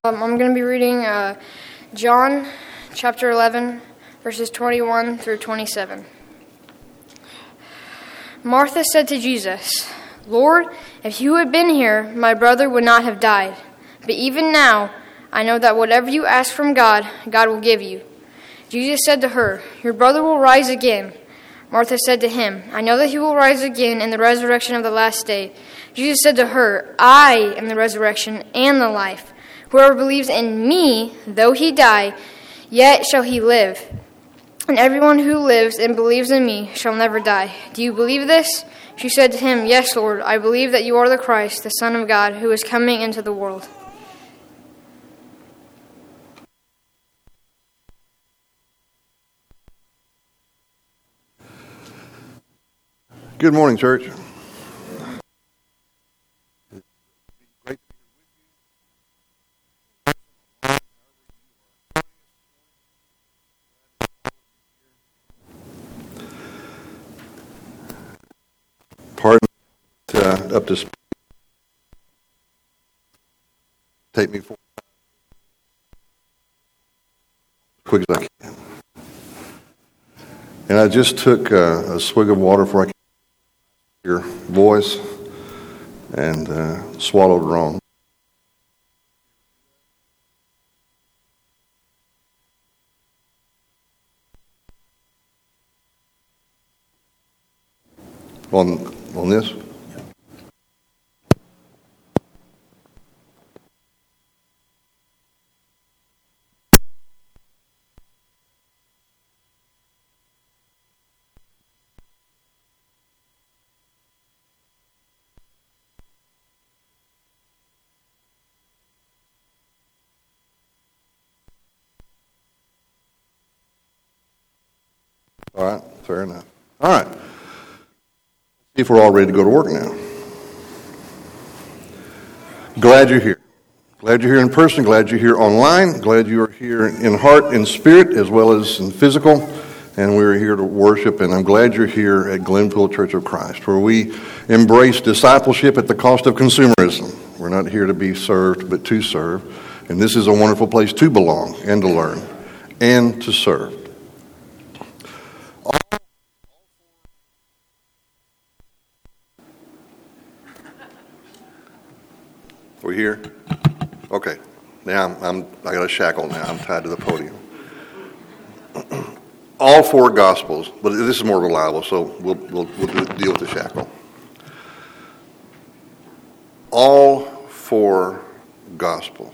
I'm going to be reading John chapter 11, verses 21 through 27. Martha said to Jesus, "Lord, if you had been here, my brother would not have died. But even now, I know that whatever you ask from God, God will give you." Jesus said to her, "Your brother will rise again." Martha said to him, "I know that he will rise again in the resurrection of the last day." Jesus said to her, "I am the resurrection and the life. Whoever believes in me, though he die, yet shall he live. And everyone who lives and believes in me shall never die. Do you believe this?" She said to him, "Yes, Lord, I believe that you are the Christ, the Son of God, who is coming into the world." Good morning, church. Pardon up to speed. Take me forward as quick as I can. And I just took a swig of water before I came to your voice and swallowed wrong. On this? All right, fair enough. All right. If we're all ready to go to work now. Glad you're here. Glad you're here in person. Glad you're here online. Glad you are here in heart and spirit as well as in physical. And we're here to worship. And I'm glad you're here at Glenville Church of Christ, where we embrace discipleship at the cost of consumerism. We're not here to be served, but to serve. And this is a wonderful place to belong and to learn and to serve. We're here? Okay. Now I got a shackle now. I'm tied to the podium. All four Gospels, but this is more reliable, so we'll deal with the shackle. All four Gospels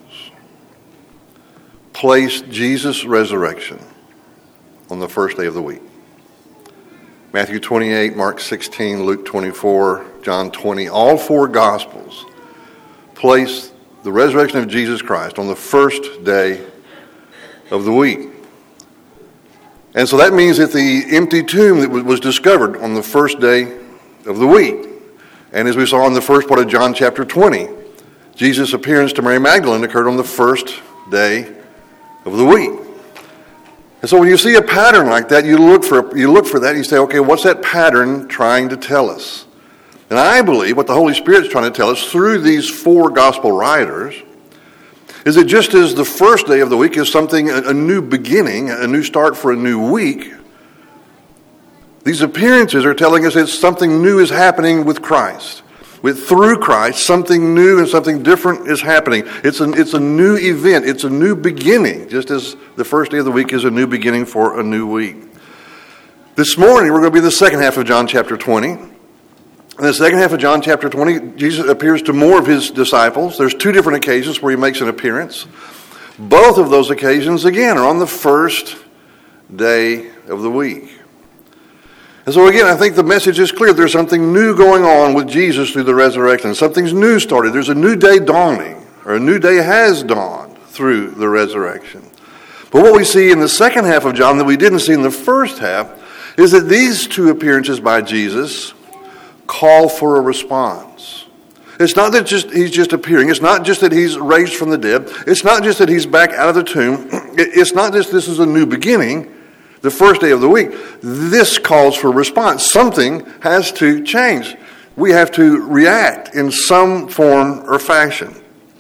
place Jesus' resurrection on the first day of the week. Matthew 28, Mark 16, Luke 24, John 20, all four Gospels place the resurrection of Jesus Christ on the first day of the week. And so that means that the empty tomb that was discovered on the first day of the week, and as we saw in the first part of John chapter 20, Jesus' appearance to Mary Magdalene occurred on the first day of the week. And so when you see a pattern like that, you look for that and you say, okay, what's that pattern trying to tell us? And I believe what the Holy Spirit's trying to tell us through these four gospel writers is that just as the first day of the week is something, a new beginning, a new start for a new week, these appearances are telling us that something new is happening with Christ. Through Christ, something new and something different is happening. It's a new event. It's a new beginning, just as the first day of the week is a new beginning for a new week. This morning, we're going to be in the second half of John chapter 20. In the second half of John chapter 20, Jesus appears to more of his disciples. There's two different occasions where he makes an appearance. Both of those occasions, again, are on the first day of the week. And so again, I think the message is clear. There's something new going on with Jesus through the resurrection. Something's new started. There's a new day dawning, or a new day has dawned through the resurrection. But what we see in the second half of John that we didn't see in the first half is that these two appearances by Jesus call for a response. It's not that he's just appearing. It's not just that he's raised from the dead. It's not just that he's back out of the tomb. It's not just this is a new beginning, the first day of the week. This calls for a response. Something has to change. We have to react in some form or fashion.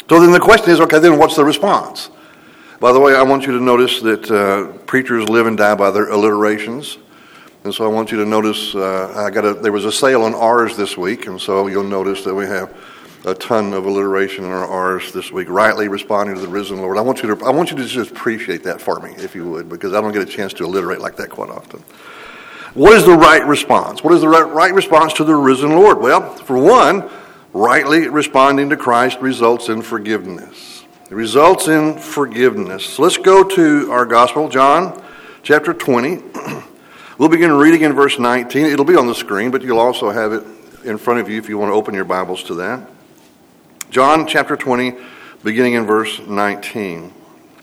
So then the question is, okay, then what's the response? By the way, I want you to notice that preachers live and die by their alliterations. And so I want you to notice, there was a sale on R's this week, and so you'll notice that we have a ton of alliteration in our R's this week. Rightly responding to the risen Lord. I want you to just appreciate that for me, if you would, because I don't get a chance to alliterate like that quite often. What is the right response? What is the right response to the risen Lord? Well, for one, rightly responding to Christ results in forgiveness. It results in forgiveness. So let's go to our gospel, John chapter 20. We'll begin reading in verse 19. It'll be on the screen, but you'll also have it in front of you if you want to open your Bibles to that. John chapter 20, beginning in verse 19.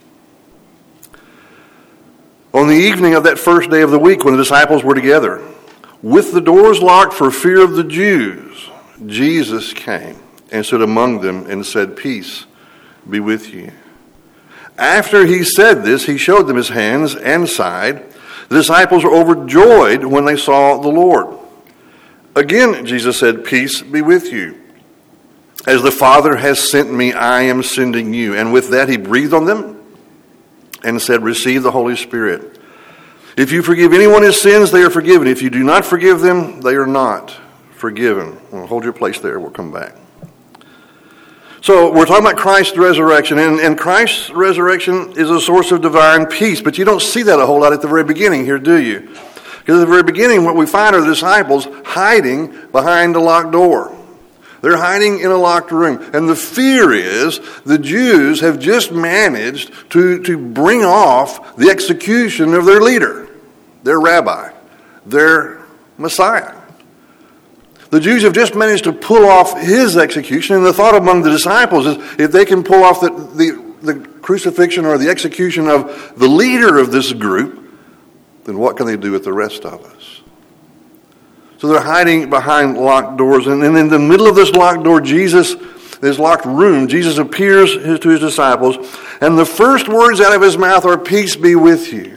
On the evening of that first day of the week when the disciples were together, with the doors locked for fear of the Jews, Jesus came and stood among them and said, "Peace be with you." After he said this, he showed them his hands and side. The disciples were overjoyed when they saw the Lord. Again, Jesus said, "Peace be with you. As the Father has sent me, I am sending you." And with that, he breathed on them and said, "Receive the Holy Spirit. If you forgive anyone his sins, they are forgiven. If you do not forgive them, they are not forgiven." Well, hold your place there. We'll come back. So we're talking about Christ's resurrection, and Christ's resurrection is a source of divine peace, but you don't see that a whole lot at the very beginning here, do you? Because at the very beginning, what we find are the disciples hiding behind a locked door. They're hiding in a locked room. And the fear is the Jews have just managed to bring off the execution of their leader, their rabbi, their Messiah. The Jews have just managed to pull off his execution, and the thought among the disciples is if they can pull off the crucifixion or the execution of the leader of this group, then what can they do with the rest of us? So they're hiding behind locked doors, and then in the middle of this locked door, this locked room, Jesus appears to his disciples, and the first words out of his mouth are, "Peace be with you."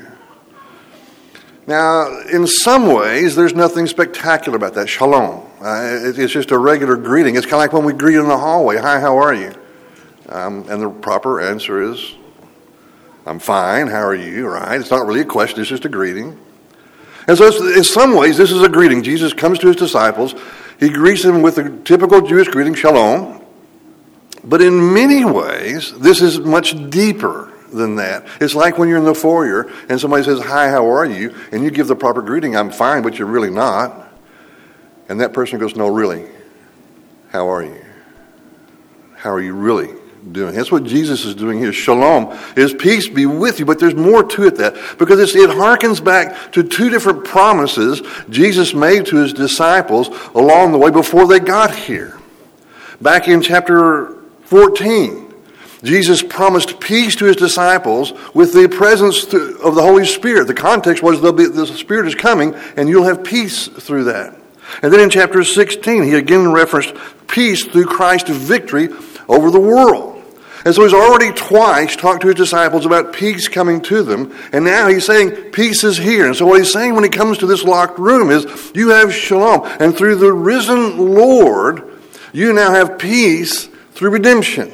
Now, in some ways, there's nothing spectacular about that. Shalom. It's just a regular greeting. It's kind of like when we greet in the hallway. "Hi, how are you?" And the proper answer is, "I'm fine, how are you?" Right? It's not really a question, it's just a greeting. And so in some ways, this is a greeting. Jesus comes to his disciples. He greets them with the typical Jewish greeting, shalom. But in many ways, this is much deeper than that. It's like when you're in the foyer and somebody says, "Hi, how are you?" And you give the proper greeting, "I'm fine," but you're really not. And that person goes, "No, really, how are you? How are you really doing?" That's what Jesus is doing here. Shalom is peace be with you, but there's more to it because it harkens back to two different promises Jesus made to his disciples along the way before they got here. Back in chapter 14, Jesus promised peace to his disciples with the presence of the Holy Spirit. The context was the Spirit is coming and you'll have peace through that. And then in chapter 16, he again referenced peace through Christ's victory over the world. And so he's already twice talked to his disciples about peace coming to them. And now he's saying peace is here. And so what he's saying when he comes to this locked room is you have shalom. And through the risen Lord, you now have peace through redemption,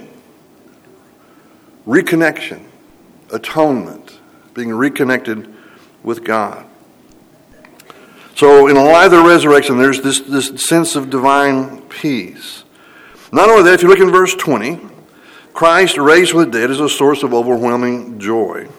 reconnection, atonement, being reconnected with God. So in light of the resurrection, there's this sense of divine peace. Not only that, if you look in verse 20, Christ raised from the dead is a source of overwhelming joy.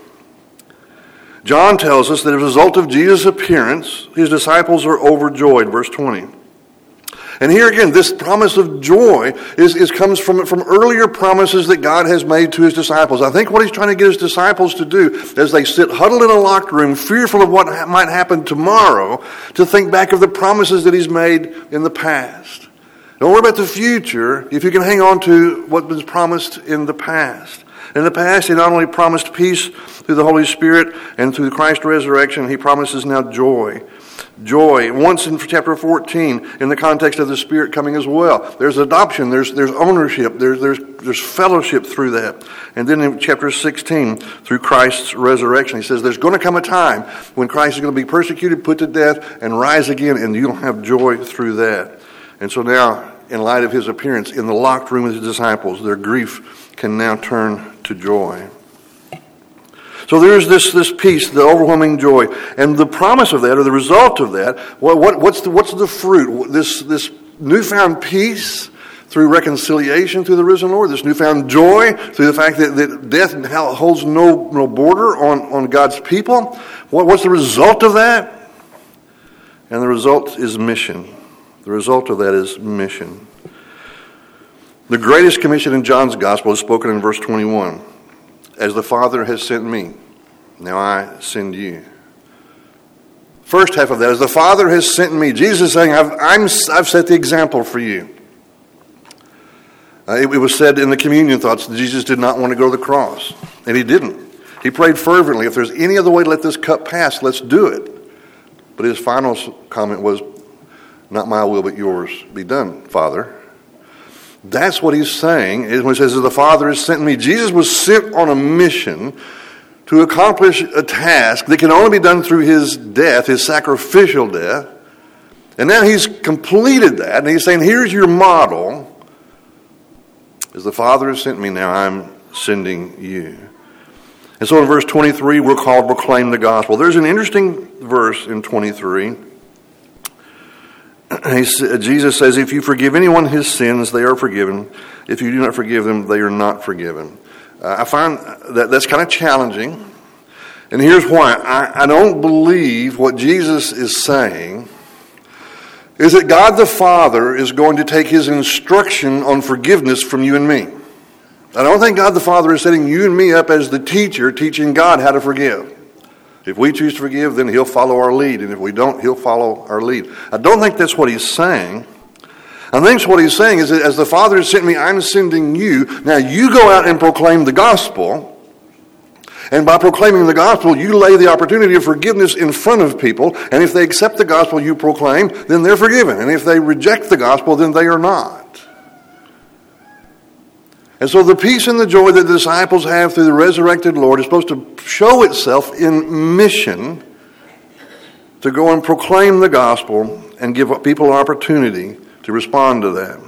John tells us that as a result of Jesus' appearance, his disciples are overjoyed, verse 20. And here again, this promise of joy comes from earlier promises that God has made to his disciples. I think what he's trying to get his disciples to do as they sit huddled in a locked room, fearful of what might happen tomorrow, to think back of the promises that he's made in the past. Don't worry about the future if you can hang on to what was promised in the past. In the past, he not only promised peace through the Holy Spirit and through Christ's resurrection, he promises now joy. Joy. Once in chapter 14, in the context of the Spirit coming as well. There's adoption, there's ownership, there's fellowship through that. And then in chapter 16, through Christ's resurrection, he says there's going to come a time when Christ is going to be persecuted, put to death, and rise again, and you'll have joy through that. And so now in light of his appearance in the locked room with his disciples, their grief can now turn to joy. So there's this peace, the overwhelming joy, and the promise of that, or the result of that. What's the fruit? This newfound peace through reconciliation through the risen Lord. This newfound joy through the fact that death holds no border on God's people. What's the result of that? And the result is mission. The result of that is mission. The greatest commission in John's gospel is spoken in verse 21. As the Father has sent me, now I send you. First half of that, as the Father has sent me. Jesus is saying, I've set the example for you. It was said in the communion thoughts that Jesus did not want to go to the cross. And he didn't. He prayed fervently, if there's any other way to let this cup pass, let's do it. But his final comment was, not my will but yours be done, Father. That's what he's saying when he says, the Father has sent me. Jesus was sent on a mission to accomplish a task that can only be done through his death, his sacrificial death. And now he's completed that, and he's saying, here's your model. As the Father has sent me, now I'm sending you. And so in verse 23, we're called to proclaim the gospel. There's an interesting verse in 23. Jesus says, if you forgive anyone his sins, they are forgiven. If you do not forgive them, they are not forgiven. I find that's kind of challenging. And here's why. I don't believe what Jesus is saying is that God the Father is going to take his instruction on forgiveness from you and me. I don't think God the Father is setting you and me up as the teacher teaching God how to forgive. If we choose to forgive, then he'll follow our lead. And if we don't, he'll follow our lead. I don't think that's what he's saying. I think what he's saying is that as the Father has sent me, I'm sending you. Now you go out and proclaim the gospel. And by proclaiming the gospel, you lay the opportunity of forgiveness in front of people. And if they accept the gospel you proclaim, then they're forgiven. And if they reject the gospel, then they are not. And so the peace and the joy that the disciples have through the resurrected Lord is supposed to show itself in mission to go and proclaim the gospel and give people an opportunity to respond to that.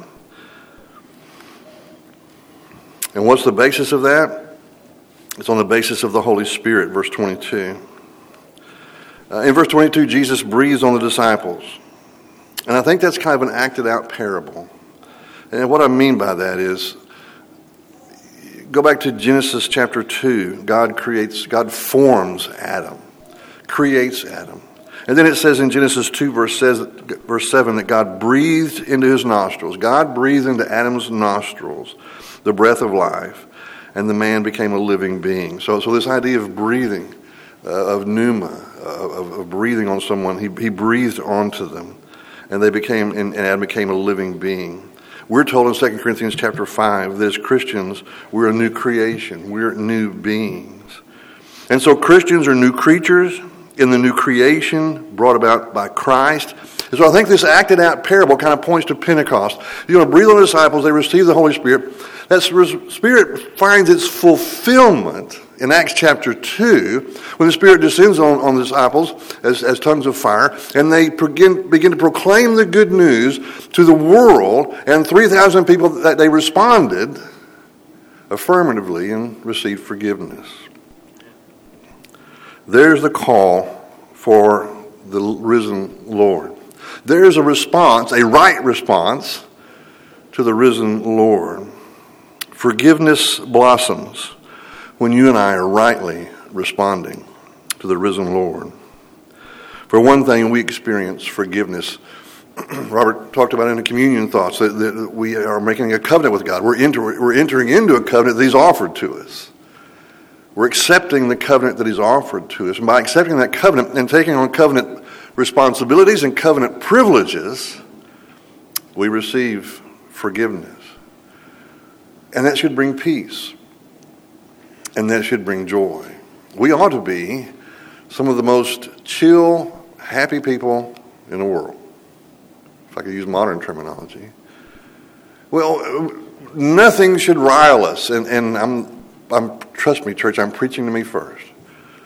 And what's the basis of that? It's on the basis of the Holy Spirit, verse 22. In verse 22, Jesus breathes on the disciples. And I think that's kind of an acted out parable. And what I mean by that is, go back to Genesis chapter 2. God forms Adam, creates Adam. And then it says in Genesis 2, verse 7, that God breathed into his nostrils. God breathed into Adam's nostrils the breath of life, and the man became a living being. So this idea of breathing, of pneuma, of breathing on someone, he breathed onto them, and Adam became a living being. We're told in 2 Corinthians chapter 5 that as Christians, we're a new creation. We're new beings. And so Christians are new creatures in the new creation brought about by Christ. And so I think this acted out parable kind of points to Pentecost. You're going to breathe on the disciples, they receive the Holy Spirit. That Spirit finds its fulfillment in Acts chapter 2, when the Spirit descends on the disciples as tongues of fire, and they begin to proclaim the good news to the world, and 3,000 people, that they responded affirmatively and received forgiveness. There's the call for the risen Lord. There's a response, a right response to the risen Lord. Forgiveness blossoms when you and I are rightly responding to the risen Lord. For one thing, we experience forgiveness. Robert talked about in the communion thoughts that we are making a covenant with God. We're entering into a covenant that he's offered to us. We're accepting the covenant that he's offered to us. And by accepting that covenant and taking on covenant responsibilities and covenant privileges, we receive forgiveness. And that should bring peace. And that should bring joy. We ought to be some of the most chill, happy people in the world. If I could use modern terminology. Well, nothing should rile us. And I'm trust me, church, I'm preaching to me first.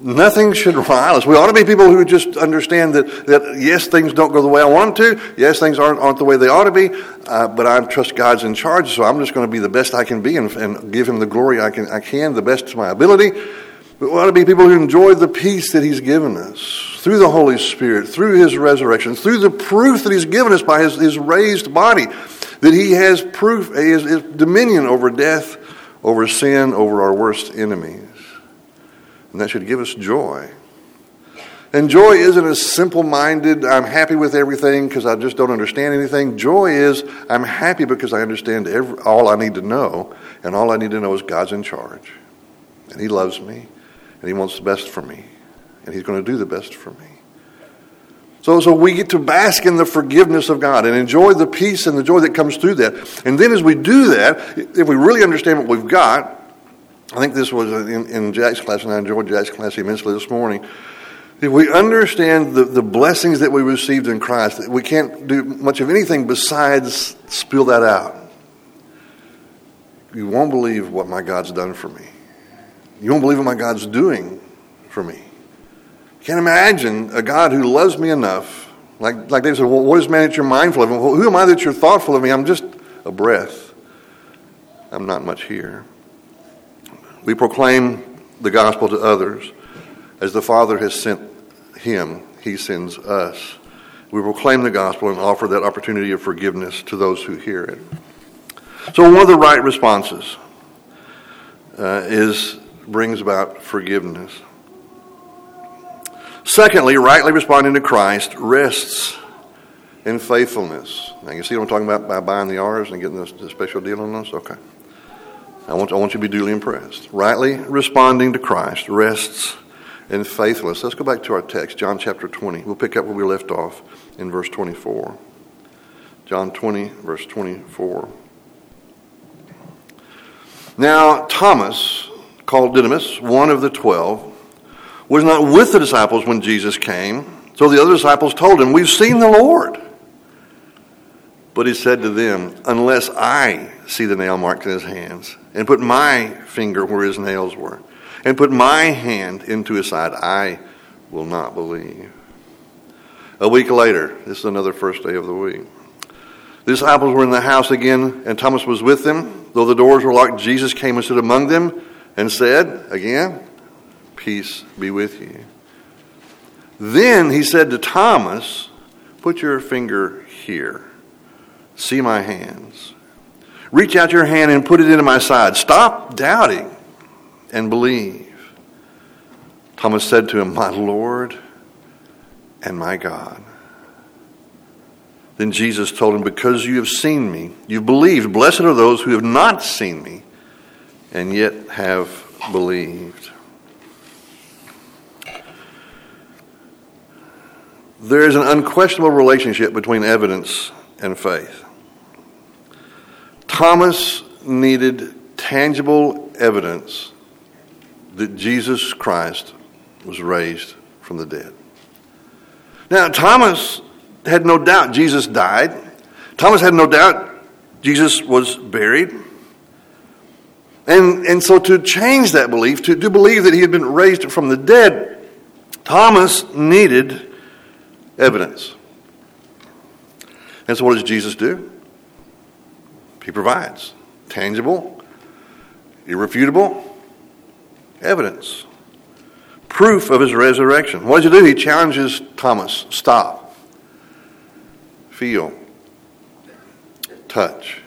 Nothing should rile us. We ought to be people who just understand that yes, things don't go the way I want them to. Yes, things aren't the way they ought to be. But I trust God's in charge, so I'm just going to be the best I can be and give Him the glory I can, the best to my ability. But we ought to be people who enjoy the peace that He's given us through the Holy Spirit, through His resurrection, through the proof that He's given us by His raised body, that He has proof, His dominion over death, over sin, over our worst enemies. And that should give us joy. And joy isn't a simple-minded, I'm happy with everything because I just don't understand anything. Joy is, I'm happy because I understand all I need to know, and all I need to know is God's in charge. And He loves me, and He wants the best for me, and He's going to do the best for me. So we get to bask in the forgiveness of God and enjoy the peace and the joy that comes through that. And then as we do that, if we really understand what we've got, I think this was in Jack's class, and I enjoyed Jack's class immensely this morning. If we understand the blessings that we received in Christ, we can't do much of anything besides spill that out. You won't believe what my God's done for me. You won't believe what my God's doing for me. You can't imagine a God who loves me enough. Like David said, well, what is man that you're mindful of? Well, who am I that you're thoughtful of me? I'm just a breath. I'm not much here. We proclaim the gospel to others. As the Father has sent Him, He sends us. We proclaim the gospel and offer that opportunity of forgiveness to those who hear it. So one of the right responses brings about forgiveness. Secondly, rightly responding to Christ rests in faithfulness. Now you see what I'm talking about by buying the R's and getting the special deal on those? Okay. I want you to be duly impressed. Rightly responding to Christ rests in faithfulness. Let's go back to our text, John chapter 20. We'll pick up where we left off in verse 24. John 20, verse 24. Now Thomas, called Didymus, one of the 12, was not with the disciples when Jesus came. So the other disciples told him, "We've seen the Lord." But he said to them, "Unless I see the nail marks in His hands, and put my finger where His nails were, and put my hand into His side, I will not believe." A week later, this is another first day of the week, the disciples were in the house again, and Thomas was with them. Though the doors were locked, Jesus came and stood among them and said, again, "Peace be with you." Then He said to Thomas, "Put your finger here. See my hands. Reach out your hand and put it into my side. Stop doubting and believe." Thomas said to Him, "My Lord and my God." Then Jesus told him, "Because you have seen me, you've believed. Blessed are those who have not seen me and yet have believed." There is an unquestionable relationship between evidence and faith. Thomas needed tangible evidence that Jesus Christ was raised from the dead. Now, Thomas had no doubt Jesus died. Thomas had no doubt Jesus was buried. And so to change that belief, to believe that He had been raised from the dead, Thomas needed evidence. And so what does Jesus do? He provides tangible, irrefutable evidence. Proof of His resurrection. What does He do? He challenges Thomas. Stop. Feel. Touch.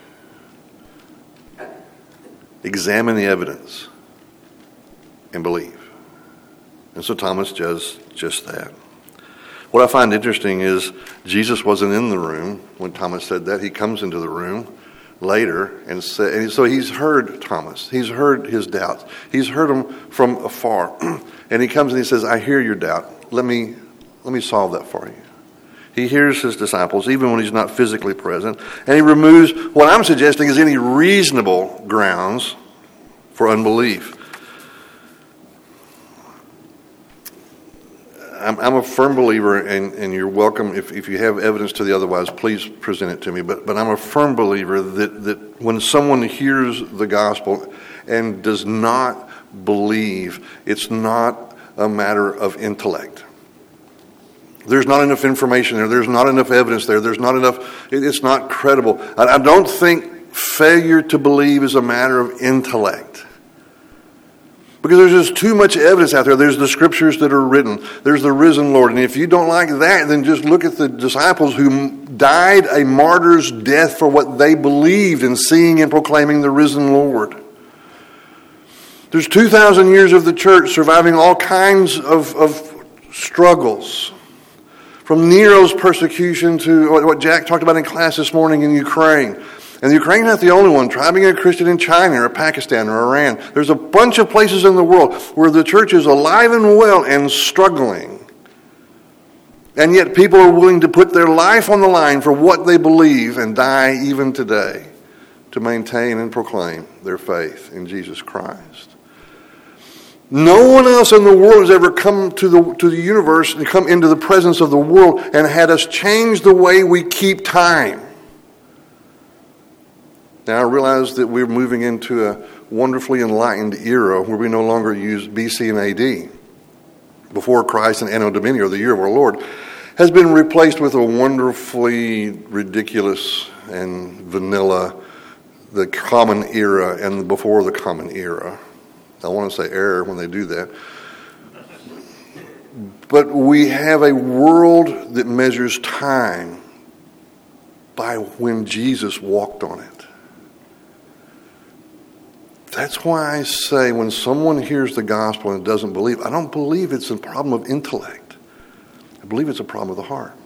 Examine the evidence. And believe. And so Thomas does just that. What I find interesting is Jesus wasn't in the room when Thomas said that. He comes into the room later and so He's heard Thomas. He's heard his doubts. He's heard him from afar. And He comes and He says, "I hear your doubt. Let me solve that for you." He hears His disciples even when He's not physically present. And He removes what I'm suggesting is any reasonable grounds for unbelief. I'm a firm believer, and you're welcome, if you have evidence to the otherwise, please present it to me. But I'm a firm believer that when someone hears the gospel and does not believe, it's not a matter of intellect. There's not enough information there. There's not enough evidence there. There's not enough, it's not credible. I don't think failure to believe is a matter of intellect. Because there's just too much evidence out there. There's the scriptures that are written. There's the risen Lord. And if you don't like that, then just look at the disciples who died a martyr's death for what they believed in seeing and proclaiming the risen Lord. There's 2,000 years of the church surviving all kinds of struggles. From Nero's persecution to what Jack talked about in class this morning in Ukraine. And Ukraine's not the only one. Try being a Christian in China or Pakistan or Iran. There's a bunch of places in the world where the church is alive and well and struggling. And yet people are willing to put their life on the line for what they believe and die even today to maintain and proclaim their faith in Jesus Christ. No one else in the world has ever come to the universe and come into the presence of the world and had us change the way we keep time. Now I realize that we're moving into a wonderfully enlightened era where we no longer use BC and AD. Before Christ and Anno Domini, or the year of our Lord, has been replaced with a wonderfully ridiculous and vanilla, the common era and before the common era. I want to say error when they do that. But we have a world that measures time by when Jesus walked on it. That's why I say when someone hears the gospel and doesn't believe, I don't believe it's a problem of intellect. I believe it's a problem of the heart.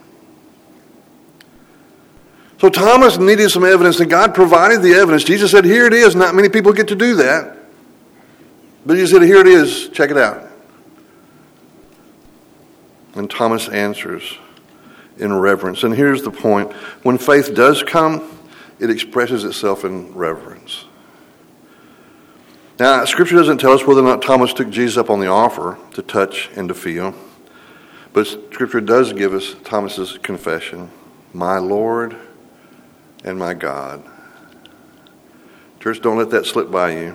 So Thomas needed some evidence, and God provided the evidence. Jesus said, here it is. Not many people get to do that. But he said, here it is, check it out. And Thomas answers in reverence. And here's the point. When faith does come, it expresses itself in reverence. Now, Scripture doesn't tell us whether or not Thomas took Jesus up on the offer to touch and to feel. But Scripture does give us Thomas's confession, my Lord and my God. Church, don't let that slip by you.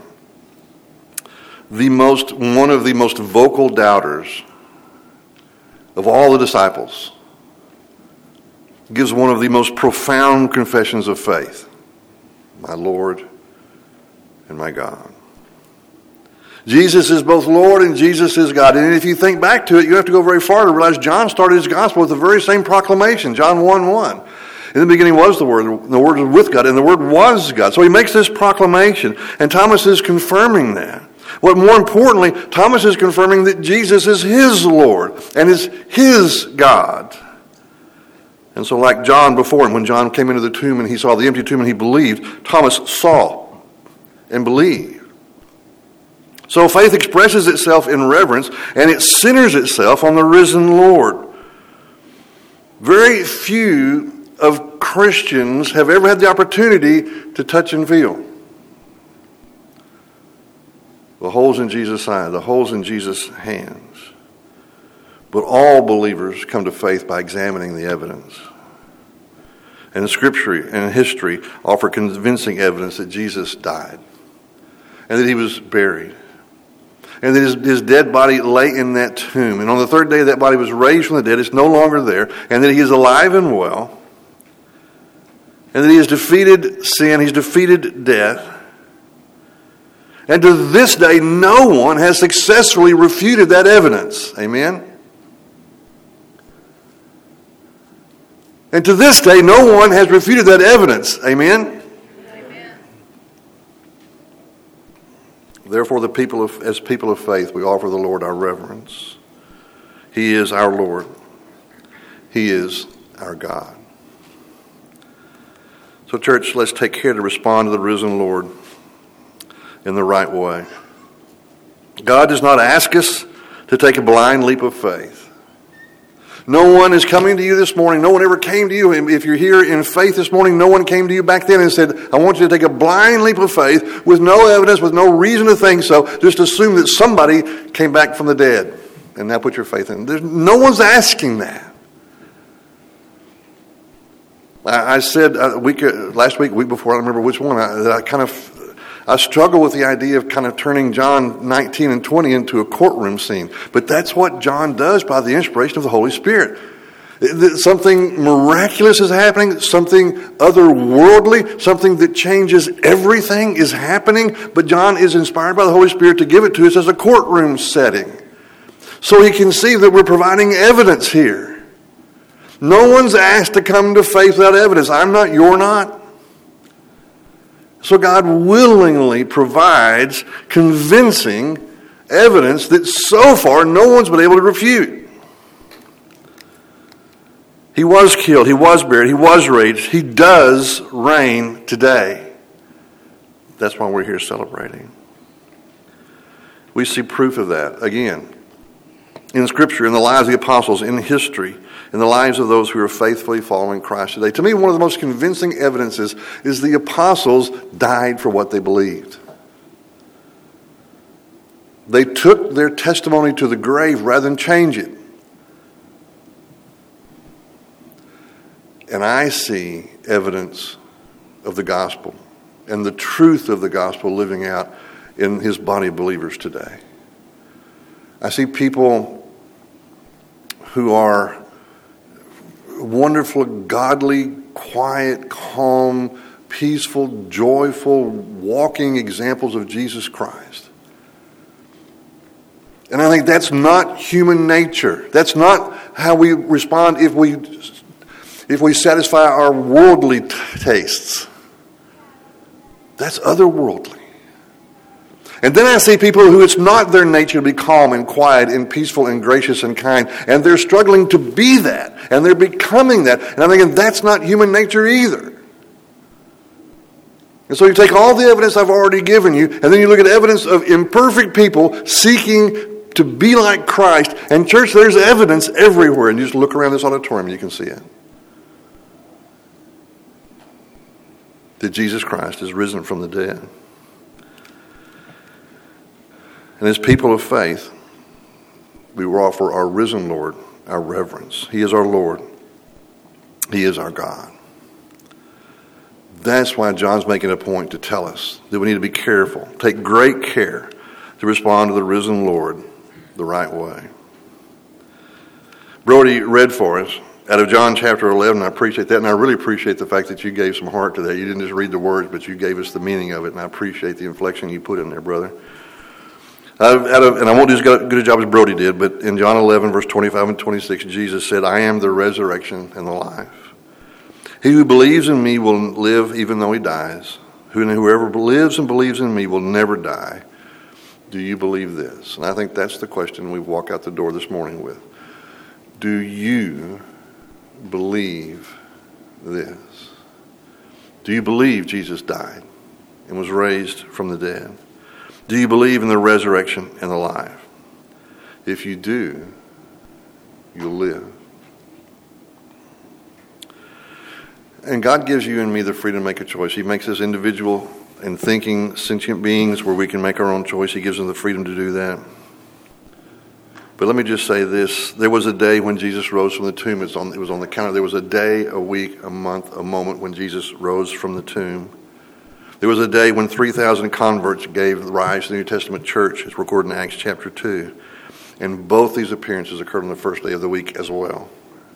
One of the most vocal doubters of all the disciples gives one of the most profound confessions of faith. My Lord and my God. Jesus is both Lord and Jesus is God. And if you think back to it, you don't have to go very far to realize John started his gospel with the very same proclamation, John 1:1. In the beginning was the Word was with God, and the Word was God. So he makes this proclamation, and Thomas is confirming that. But more importantly, Thomas is confirming that Jesus is his Lord and is his God. And so like John before him, when John came into the tomb and he saw the empty tomb and he believed, Thomas saw and believed. So faith expresses itself in reverence, and it centers itself on the risen Lord. Very few of Christians have ever had the opportunity to touch and feel the holes in Jesus' side, the holes in Jesus' hands. But all believers come to faith by examining the evidence. And Scripture and history offer convincing evidence that Jesus died and that he was buried and that his dead body lay in that tomb. And on the third day that body was raised from the dead. It's no longer there. And that he is alive and well. And that he has defeated sin. He's defeated death. And to this day, no one has successfully refuted that evidence. Amen? And to this day, no one has refuted that evidence. Amen? Amen. Therefore, as people of faith, we offer the Lord our reverence. He is our Lord. He is our God. So, church, let's take care to respond to the risen Lord in the right way. God does not ask us to take a blind leap of faith. No one is coming to you this morning. No one ever came to you. If you're here in faith this morning, no one came to you back then and said, I want you to take a blind leap of faith with no evidence, with no reason to think so. Just assume that somebody came back from the dead and now put your faith in. No one's asking that. I said last week, week before, I don't remember which one, I struggle with the idea of kind of turning John 19 and 20 into a courtroom scene. But that's what John does by the inspiration of the Holy Spirit. Something miraculous is happening, something otherworldly, something that changes everything is happening, but John is inspired by the Holy Spirit to give it to us as a courtroom setting. So he can see that we're providing evidence here. No one's asked to come to faith without evidence. I'm not, you're not. So God willingly provides convincing evidence that so far no one's been able to refute. He was killed, he was buried, he was raised, he does reign today. That's why we're here celebrating. We see proof of that, again, in Scripture, in the lives of the apostles, in history, in the lives of those who are faithfully following Christ today. To me, one of the most convincing evidences is the apostles died for what they believed. They took their testimony to the grave rather than change it. And I see evidence of the gospel and the truth of the gospel living out in his body of believers today. I see people who are wonderful, godly, quiet, calm, peaceful, joyful, walking examples of Jesus Christ. And I think that's not human nature. That's not how we respond if we satisfy our worldly tastes. That's otherworldly. And then I see people who it's not their nature to be calm and quiet and peaceful and gracious and kind, and they're struggling to be that, and they're becoming that. And I'm thinking, that's not human nature either. And so you take all the evidence I've already given you, and then you look at evidence of imperfect people seeking to be like Christ. And church, there's evidence everywhere. And you just look around this auditorium, you can see it. That Jesus Christ is risen from the dead. And as people of faith, we will offer our risen Lord our reverence. He is our Lord. He is our God. That's why John's making a point to tell us that we need to be careful, take great care to respond to the risen Lord the right way. Brody read for us out of John chapter 11. I appreciate that, and I really appreciate the fact that you gave some heart to that. You didn't just read the words, but you gave us the meaning of it, and I appreciate the inflection you put in there, brother. And I won't do as good a job as Brody did, but in John 11, verse 25 and 26, Jesus said, I am the resurrection and the life. He who believes in me will live even though he dies. Whoever lives and believes in me will never die. Do you believe this? And I think that's the question we walk out the door this morning with. Do you believe this? Do you believe Jesus died and was raised from the dead? Do you believe in the resurrection and the life? If you do, you'll live. And God gives you and me the freedom to make a choice. He makes us individual and thinking, sentient beings where we can make our own choice. He gives us the freedom to do that. But let me just say this. There was a day when Jesus rose from the tomb. It was on the counter. There was a day, a week, a month, a moment when Jesus rose from the tomb. There was a day when 3,000 converts gave rise to the New Testament church, as recorded in Acts chapter 2. And both these appearances occurred on the first day of the week as well.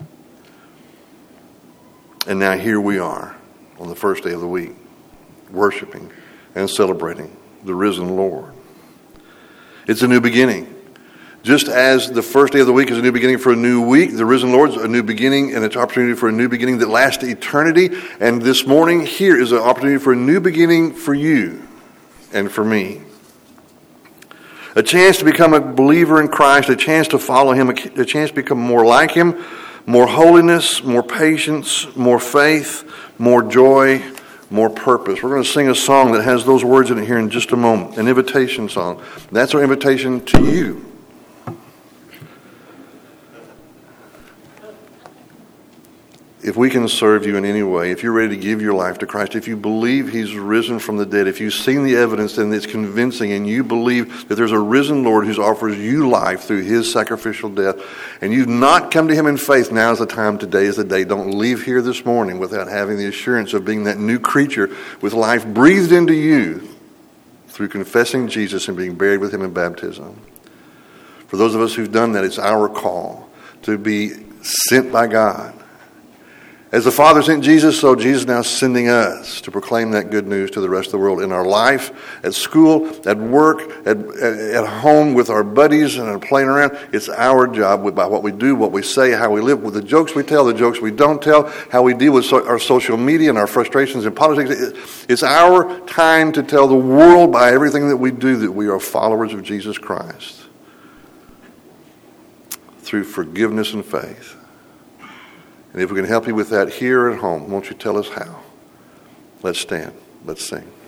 And now here we are on the first day of the week, worshiping and celebrating the risen Lord. It's a new beginning. Just as the first day of the week is a new beginning for a new week, the risen Lord is a new beginning, and it's an opportunity for a new beginning that lasts eternity. And this morning here is an opportunity for a new beginning for you and for me. A chance to become a believer in Christ, a chance to follow Him, a chance to become more like Him, more holiness, more patience, more faith, more joy, more purpose. We're going to sing a song that has those words in it here in just a moment, an invitation song. That's our invitation to you. If we can serve you in any way, if you're ready to give your life to Christ, if you believe He's risen from the dead, if you've seen the evidence and it's convincing and you believe that there's a risen Lord who offers you life through His sacrificial death, and you've not come to Him in faith, now is the time, today is the day. Don't leave here this morning without having the assurance of being that new creature with life breathed into you through confessing Jesus and being buried with him in baptism. For those of us who've done that, it's our call to be sent by God. As the Father sent Jesus, so Jesus is now sending us to proclaim that good news to the rest of the world in our life, at school, at work, at home with our buddies and playing around. It's our job by what we do, what we say, how we live, with the jokes we tell, the jokes we don't tell, how we deal with our social media and our frustrations in politics. It's our time to tell the world by everything that we do that we are followers of Jesus Christ through forgiveness and faith. And if we can help you with that here at home, won't you tell us how? Let's stand. Let's sing.